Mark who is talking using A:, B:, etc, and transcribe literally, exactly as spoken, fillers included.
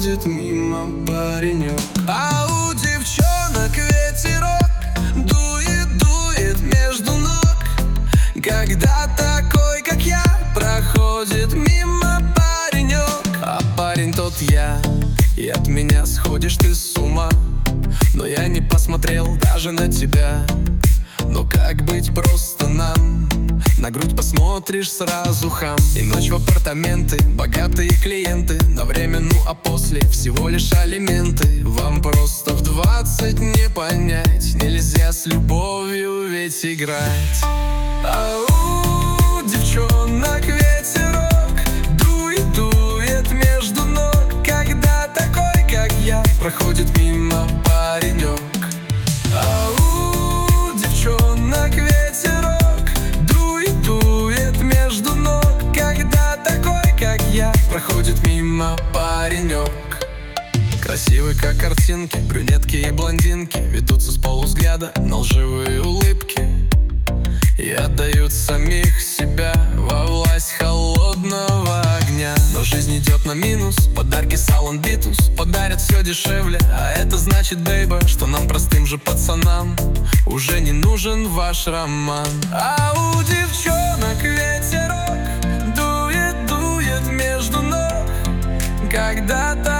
A: проходит мимо паренек. А у девчонок ветерок дует, дует между ног, когда такой, как я, проходит мимо паренек. А парень тот я, и от меня сходишь ты с ума. Но я не посмотрел даже на тебя. Но как быть просто нам? На грудь посмотришь сразу хам. И ночь в апартаменты, богатые клиенты. На время, ну а после всего лишь алименты. Вам просто в двадцать не понять, нельзя с любовью ведь играть. А у девчонок ветерок дует, дует между ног, когда такой, как я, проходит мимо паренек. А у девчонок ветерок дует, дует между ног, когда такой, как я, проходит мимо паренек. Красивые, как картинки, брюнетки и блондинки ведутся с полувзгляда на лживые улыбки и отдают самих себя во власть холодного огня. Но жизнь идет на минус, подарки салон битус подарят все дешевле. А это значит, бейба, что нам, простым же пацанам, уже не нужен ваш роман. А у девчонок ветерок дует, дует между ног, когда-то